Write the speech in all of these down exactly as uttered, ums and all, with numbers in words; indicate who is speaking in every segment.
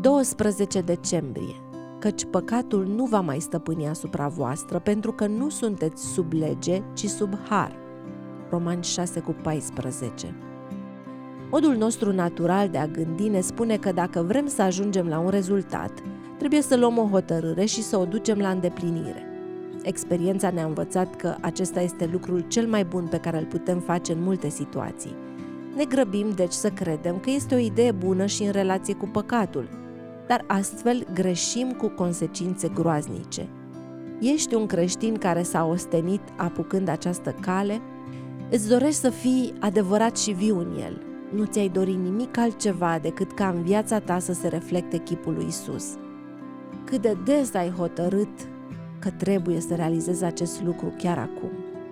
Speaker 1: doisprezece decembrie. Căci păcatul nu va mai stăpâni asupra voastră, pentru că nu sunteți sub lege, ci sub har. Romani șase cu paisprezece. Modul nostru natural de a gândi ne spune că dacă vrem să ajungem la un rezultat, trebuie să luăm o hotărâre și să o ducem la îndeplinire. Experiența ne-a învățat că acesta este lucrul cel mai bun pe care îl putem face în multe situații. Ne grăbim deci să credem că este o idee bună și în relație cu păcatul, dar astfel greșim cu consecințe groaznice. Ești un creștin care s-a ostenit apucând această cale? Îți dorești să fii adevărat și viu în el. Nu ți-ai dori nimic altceva decât ca în viața ta să se reflecte chipul lui Isus. Cât de des ai hotărât că trebuie să realizezi acest lucru chiar acum?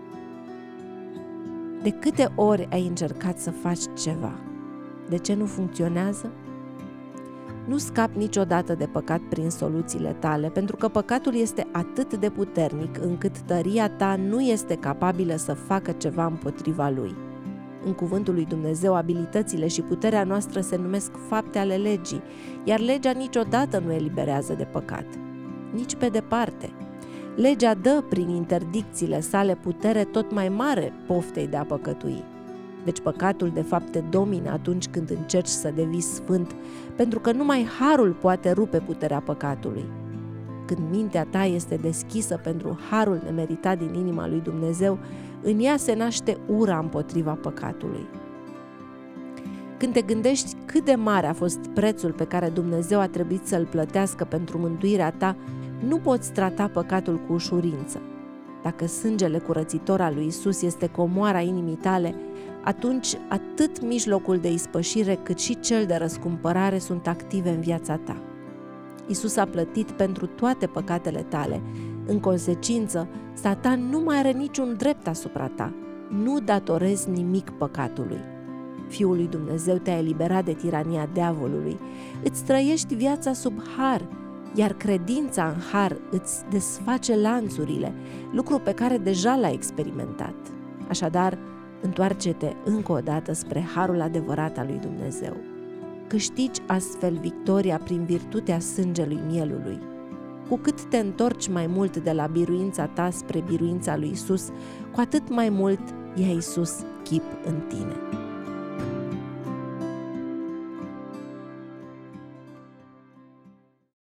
Speaker 1: De câte ori ai încercat să faci ceva? De ce nu funcționează? Nu scapi niciodată de păcat prin soluțiile tale, pentru că păcatul este atât de puternic încât tăria ta nu este capabilă să facă ceva împotriva lui. În cuvântul lui Dumnezeu, abilitățile și puterea noastră se numesc fapte ale legii, iar legea niciodată nu eliberează de păcat. Nici pe departe. Legea dă prin interdicțiile sale putere tot mai mare poftei de a păcătui. Deci păcatul de fapt te domină atunci când încerci să devii sfânt, pentru că numai harul poate rupe puterea păcatului. Când mintea ta este deschisă pentru harul nemeritat din inima lui Dumnezeu, în ea se naște ura împotriva păcatului. Când te gândești cât de mare a fost prețul pe care Dumnezeu a trebuit să-l plătească pentru mântuirea ta, nu poți trata păcatul cu ușurință. Dacă sângele curățitor al lui Isus este comoara inimii tale, atunci atât mijlocul de ispășire cât și cel de răscumpărare sunt active în viața ta. Isus a plătit pentru toate păcatele tale. În consecință, Satan nu mai are niciun drept asupra ta. Nu datorezi nimic păcatului. Fiul lui Dumnezeu te-a eliberat de tirania diavolului. Îți trăiești viața sub har, iar credința în har îți desface lanțurile, lucru pe care deja l-ai experimentat. Așadar, întoarce-te încă o dată spre harul adevărat al lui Dumnezeu. Câștigi astfel victoria prin virtutea sângelui mielului. Cu cât te întorci mai mult de la biruința ta spre biruința lui Isus, cu atât mai mult ia Isus chip în tine.